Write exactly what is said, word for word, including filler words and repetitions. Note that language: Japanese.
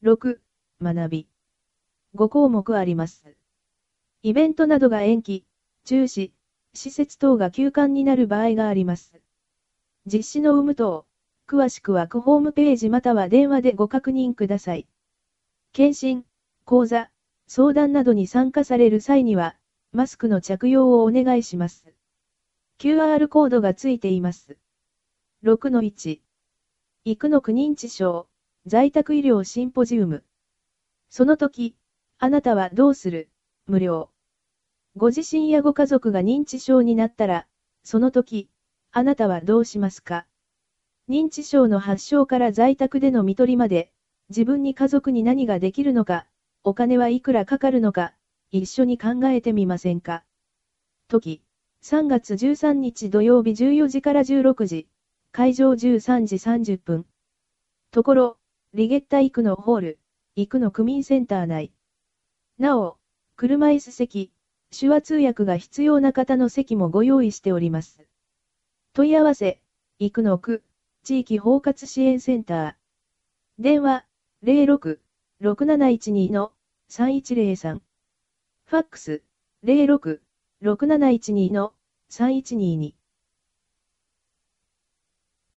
ろく、学び。ご項目あります。イベントなどが延期、中止、施設等が休館になる場合があります。実施の有無等、詳しくは区ホームページまたは電話でご確認ください。検診、講座、相談などに参加される際には、マスクの着用をお願いします。キューアール コードがついています。ろくのいち。生野区認知症、在宅医療シンポジウム。その時、あなたはどうする？無料。ご自身やご家族が認知症になったら、その時、あなたはどうしますか？認知症の発症から在宅での看取りまで、自分に家族に何ができるのか、お金はいくらかかるのか、一緒に考えてみませんか？時、さんがつじゅうさんにち土曜日じゅうよじからじゅうろくじ、会場じゅうさんじさんじゅっぷん。ところ、リゲッタ生野ホール、生野区民センター内。なお、車椅子席、手話通訳が必要な方の席もご用意しております。問い合わせ、生野区、地域包括支援センター。電話、ゼロろく、ろくなないちにのさんいちゼロさん。ファックス、ゼロろく、ろくなないちにのさんいちにに。